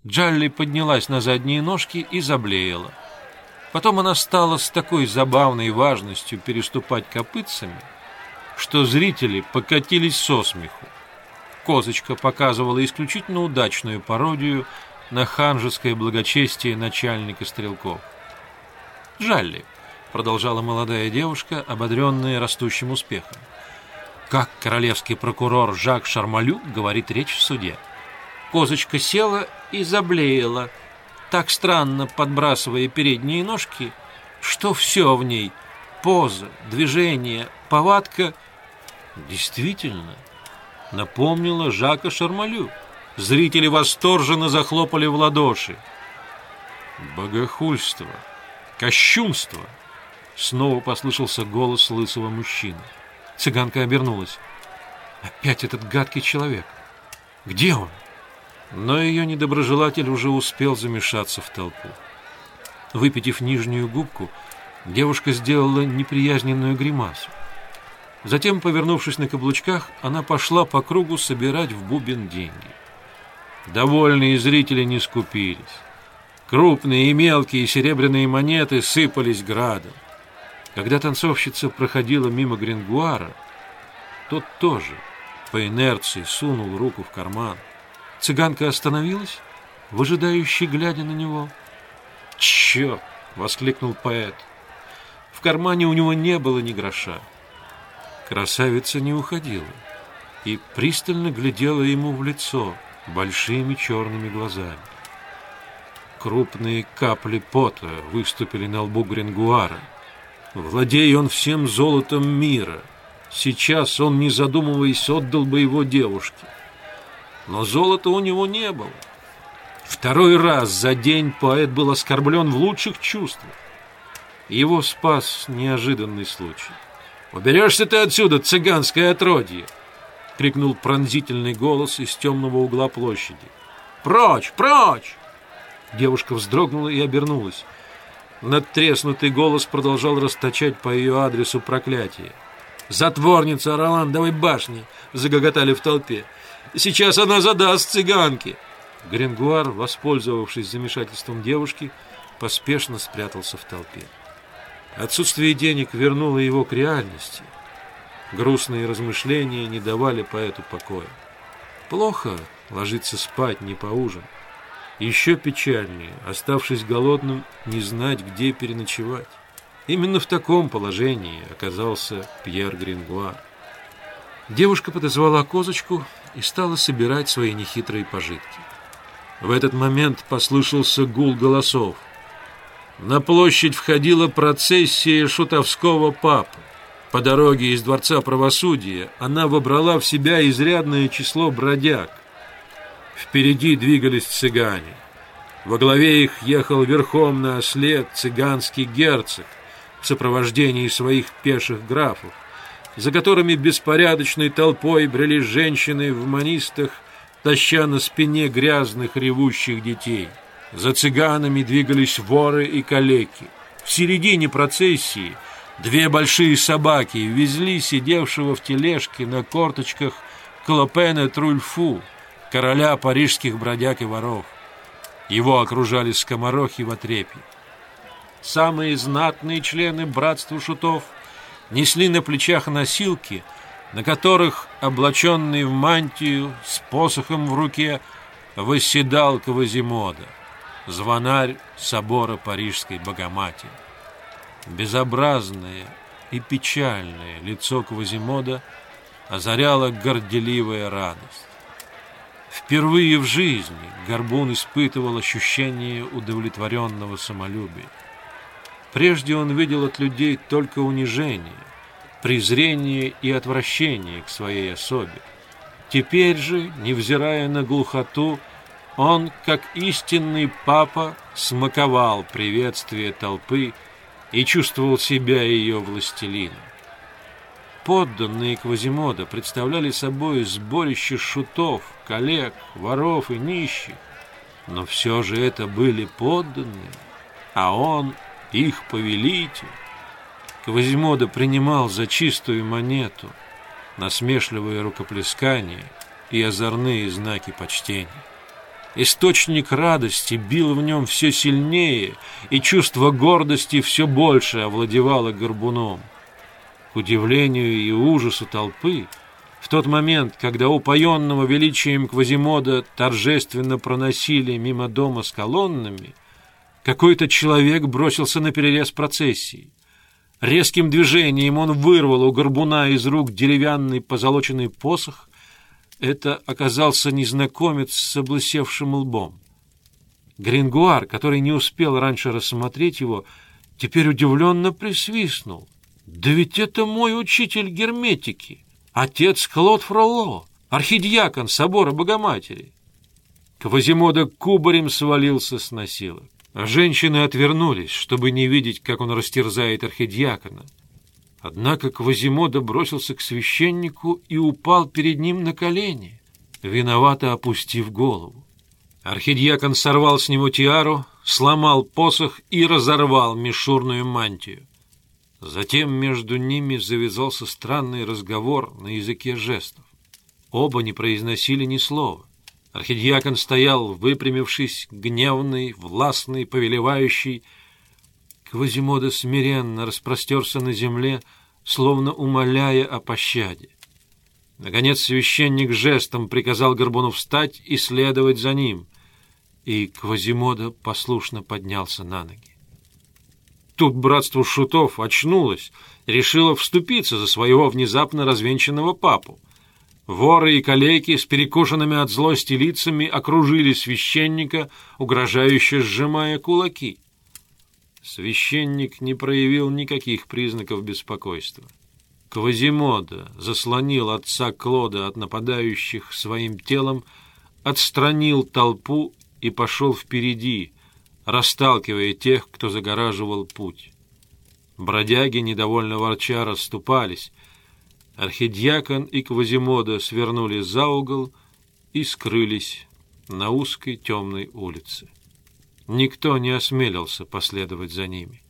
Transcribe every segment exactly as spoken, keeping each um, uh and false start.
Джалли поднялась на задние ножки и заблеяла. Потом она стала с такой забавной важностью переступать копытцами, что зрители покатились со смеху. Козочка показывала исключительно удачную пародию на ханжеское благочестие начальника стрелков. «Джалли», — продолжала молодая девушка, ободренная растущим успехом, как королевский прокурор Жак Шармалю говорит речь в суде. Козочка села и заблеяла, так странно подбрасывая передние ножки, что все в ней — поза, движение, повадка — действительно напомнила Жака Шармалю. Зрители восторженно захлопали в ладоши. «Богохульство! Кощунство!» Снова послышался голос лысого мужчины. Цыганка обернулась. «Опять этот гадкий человек! Где он?» Но ее недоброжелатель уже успел замешаться в толпу. Выпитив нижнюю губку, девушка сделала неприязненную гримасу. Затем, повернувшись на каблучках, она пошла по кругу собирать в бубен деньги. Довольные зрители не скупились. Крупные и мелкие серебряные монеты сыпались градом. Когда танцовщица проходила мимо Грингуара, тот тоже по инерции сунул руку в карман. Цыганка остановилась, выжидающе глядя на него. «Черт!» — воскликнул поэт. В кармане у него не было ни гроша. Красавица не уходила и пристально глядела ему в лицо большими черными глазами. Крупные капли пота выступили на лбу Грингуара. Владея он всем золотом мира, сейчас он, не задумываясь, отдал бы его девушке. Но золота у него не было. Второй раз за день поэт был оскорблен в лучших чувствах. Его спас неожиданный случай. «Уберешься ты отсюда, цыганское отродье!» — крикнул пронзительный голос из темного угла площади. «Прочь! Прочь!» Девушка вздрогнула и обернулась. Надтреснутый голос продолжал расточать по ее адресу проклятие. «Затворница Роландовой башни!» — загоготали в толпе. «Сейчас она задаст цыганке!» Грингуар, воспользовавшись замешательством девушки, поспешно спрятался в толпе. Отсутствие денег вернуло его к реальности. Грустные размышления не давали поэту покоя. Плохо ложиться спать, не поужинав. Еще печальнее, оставшись голодным, не знать, где переночевать. Именно в таком положении оказался Пьер Грингуар. Девушка подозвала козочку и стала собирать свои нехитрые пожитки. В этот момент послышался гул голосов. На площадь входила процессия шутовского папы. По дороге из Дворца правосудия она вобрала в себя изрядное число бродяг. Впереди двигались цыгане. Во главе их ехал верхом на осле цыганский герцог в сопровождении своих пеших графов, за которыми беспорядочной толпой брели женщины в манистах, таща на спине грязных ревущих детей. За цыганами двигались воры и калеки. В середине процессии две большие собаки везли сидевшего в тележке на корточках Клопена Трульфу, короля парижских бродяг и воров. Его окружали скоморохи в отрепье. Самые знатные члены братства шутов несли на плечах носилки, на которых, облаченный в мантию, с посохом в руке, восседал Квазимода, звонарь собора Парижской Богоматери. Безобразное и печальное лицо Квазимода озаряла горделивая радость. Впервые в жизни Горбун испытывал ощущение удовлетворенного самолюбия. Прежде он видел от людей только унижение, презрение и отвращение к своей особе. Теперь же, невзирая на глухоту, он, как истинный папа, смаковал приветствие толпы и чувствовал себя ее властелином. Подданные Квазимода представляли собой сборище шутов, коллег, воров и нищих, но все же это были подданные, а он их повелитель. Квазимода принимал за чистую монету насмешливые рукоплескания и озорные знаки почтения. Источник радости бил в нем все сильнее, и чувство гордости все больше овладевало горбуном. К удивлению и ужасу толпы, в тот момент, когда упоенного величием Квазимода торжественно проносили мимо дома с колоннами, какой-то человек бросился наперерез процессии. Резким движением он вырвал у горбуна из рук деревянный позолоченный посох. Это оказался незнакомец с облысевшим лбом. Грингуар, который не успел раньше рассмотреть его, теперь удивленно присвистнул. «Да ведь это мой учитель герметики, отец Клод Фролло, архидиакон собора Богоматери». Квазимода кубарем свалился с носилок. А женщины отвернулись, чтобы не видеть, как он растерзает архидиакона. Однако Квазимода бросился к священнику и упал перед ним на колени, виновато опустив голову. Архидиакон сорвал с него тиару, сломал посох и разорвал мишурную мантию. Затем между ними завязался странный разговор на языке жестов. Оба не произносили ни слова. Архидиакон стоял, выпрямившись, гневный, властный, повелевающий. Квазимода смиренно распростерся на земле, словно умоляя о пощаде. Наконец священник жестом приказал горбуну встать и следовать за ним, и Квазимода послушно поднялся на ноги. Тут братство шутов очнулось, решило вступиться за своего внезапно развенчанного папу. Воры и калеки с перекошенными от злости лицами окружили священника, угрожающе сжимая кулаки. Священник не проявил никаких признаков беспокойства. Квазимода заслонил отца Клода от нападающих своим телом, отстранил толпу и пошел впереди, расталкивая тех, кто загораживал путь. Бродяги, недовольно ворча, расступались. Архидиакон и Квазимода свернули за угол и скрылись на узкой темной улице. Никто не осмелился последовать за ними.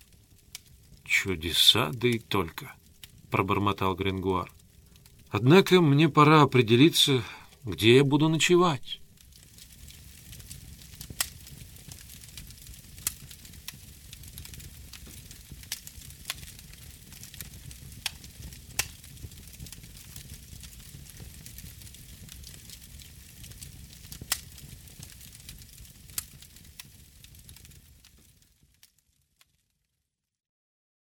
«Чудеса, да и только», — пробормотал Грингуар. «Однако мне пора определиться, где я буду ночевать».